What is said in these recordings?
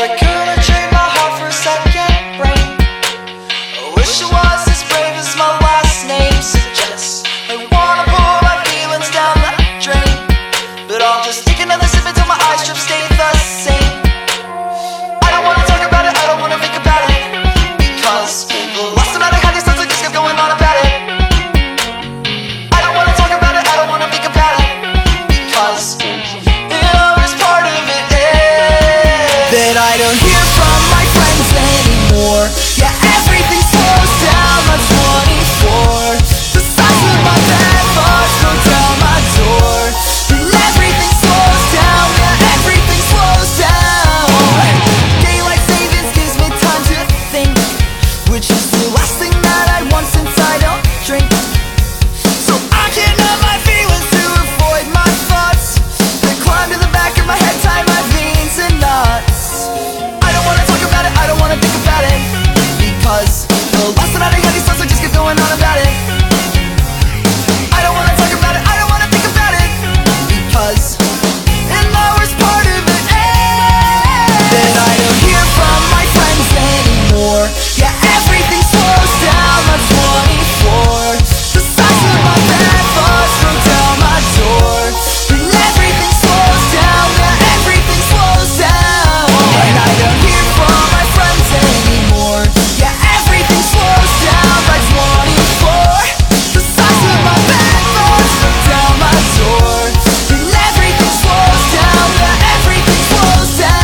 I couldn't trade my heart for a second brain. I wish I was as brave as my last name suggests. I wanna pour my feelings down the drain, but I'll just take another sip until my eyes strip stay the same. I don't wanna talk about it, I don't wanna think about it, because the last time that I had these thoughts I just kept going on about it. I don't wanna talk about it, I don't wanna think about it, because there's part of it that I don't hear from my friends anymore. Yeah, everything slows down, my 24. The size of my bad thoughts go down my door, and everything slows down, yeah, everything slows down. Daylight savings gives me time to think, which is the last thing that I want since I don't drink. So I can't numb my feelings to avoid my thoughts that climb to the back of my head, tie my veins and knots. I don't wanna talk about it, I don't wanna think about it, because the last time I had these thoughts I just kept going on about it. I don't wanna talk about it, I don't wanna think about it, because and the worst part of it that I don't hear from my friends anymore. Yeah, everything slows down, my 24. The size of my bad thoughts go down my door, and everything slows down, yeah, everything slows down. And I don't hear from my friends anymore. Yeah, everything slows down by 24. The size of my bad thoughts go down my door, and everything slows down, yeah, everything slows down.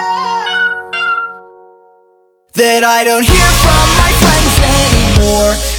That I don't hear from my friends anymore.